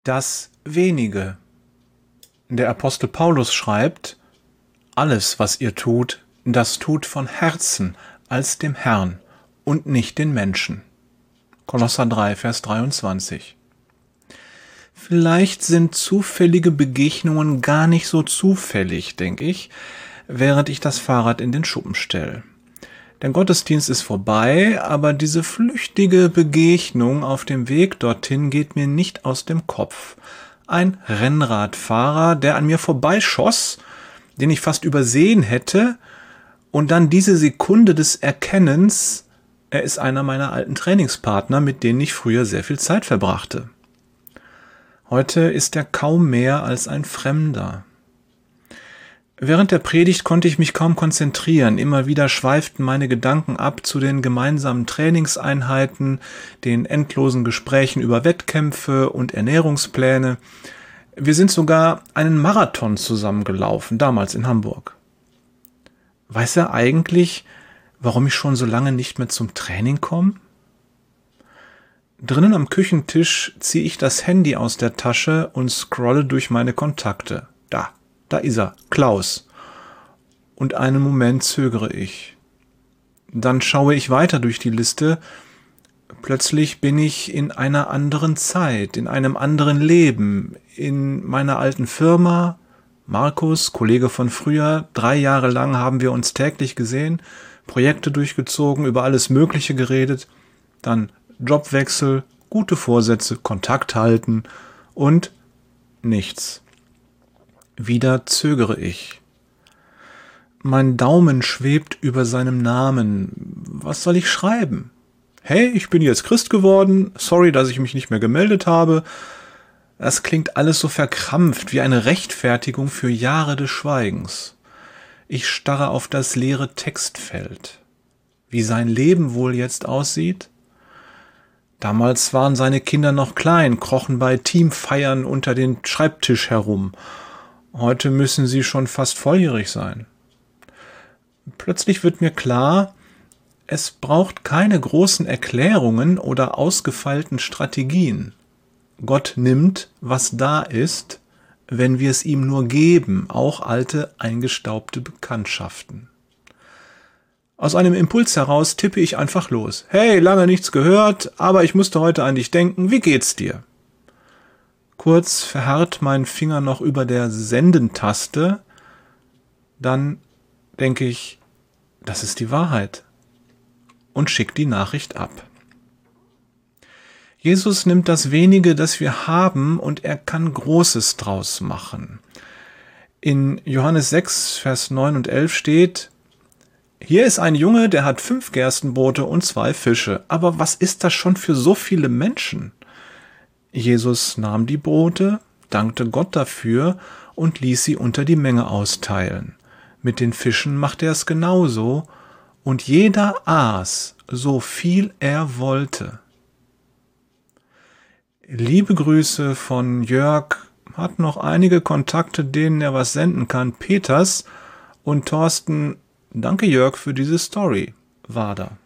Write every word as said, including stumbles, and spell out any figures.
Das Wenige. Der Apostel Paulus schreibt: Alles, was ihr tut, das tut von Herzen als dem Herrn und nicht den Menschen. Kolosser drei, Vers dreiundzwanzig. Vielleicht sind zufällige Begegnungen gar nicht so zufällig, denke ich, während ich das Fahrrad in den Schuppen stelle. Der Gottesdienst ist vorbei, aber diese flüchtige Begegnung auf dem Weg dorthin geht mir nicht aus dem Kopf. Ein Rennradfahrer, der an mir vorbeischoss, den ich fast übersehen hätte, und dann diese Sekunde des Erkennens: er ist einer meiner alten Trainingspartner, mit denen ich früher sehr viel Zeit verbrachte. Heute ist er kaum mehr als ein Fremder. Während der Predigt konnte ich mich kaum konzentrieren. Immer wieder schweiften meine Gedanken ab zu den gemeinsamen Trainingseinheiten, den endlosen Gesprächen über Wettkämpfe und Ernährungspläne. Wir sind sogar einen Marathon zusammengelaufen, damals in Hamburg. Weiß er eigentlich, warum ich schon so lange nicht mehr zum Training komme? Drinnen am Küchentisch ziehe ich das Handy aus der Tasche und scrolle durch meine Kontakte. Da, da ist er, Klaus. Und einen Moment zögere ich. Dann schaue ich weiter durch die Liste. Plötzlich bin ich in einer anderen Zeit, in einem anderen Leben, in meiner alten Firma. Markus, Kollege von früher, drei Jahre lang haben wir uns täglich gesehen, Projekte durchgezogen, über alles Mögliche geredet, dann Jobwechsel, gute Vorsätze, Kontakt halten und nichts. Wieder zögere ich. Mein Daumen schwebt über seinem Namen. Was soll ich schreiben? Hey, ich bin jetzt Christ geworden, sorry, dass ich mich nicht mehr gemeldet habe. Das klingt alles so verkrampft, wie eine Rechtfertigung für Jahre des Schweigens. Ich starre auf das leere Textfeld. Wie sein Leben wohl jetzt aussieht? Damals waren seine Kinder noch klein, krochen bei Teamfeiern unter den Schreibtisch herum. Heute müssen sie schon fast volljährig sein. Plötzlich wird mir klar, es braucht keine großen Erklärungen oder ausgefeilten Strategien. Gott nimmt, was da ist, wenn wir es ihm nur geben, auch alte, eingestaubte Bekanntschaften. Aus einem Impuls heraus tippe ich einfach los. Hey, lange nichts gehört, aber ich musste heute an dich denken. Wie geht's dir? Kurz verharrt mein Finger noch über der Senden-Taste. Dann denke ich, das ist die Wahrheit. Und schicke die Nachricht ab. Jesus nimmt das Wenige, das wir haben, und er kann Großes draus machen. In Johannes sechs, Vers neun und elf steht: Hier ist ein Junge, der hat fünf Gerstenbrote und zwei Fische. Aber was ist das schon für so viele Menschen? Jesus nahm die Brote, dankte Gott dafür und ließ sie unter die Menge austeilen. Mit den Fischen machte er es genauso, und jeder aß, so viel er wollte. Liebe Grüße von Jörg, hat noch einige Kontakte, denen er was senden kann, Peters und Thorsten. Danke Jörg für diese Story. Wader.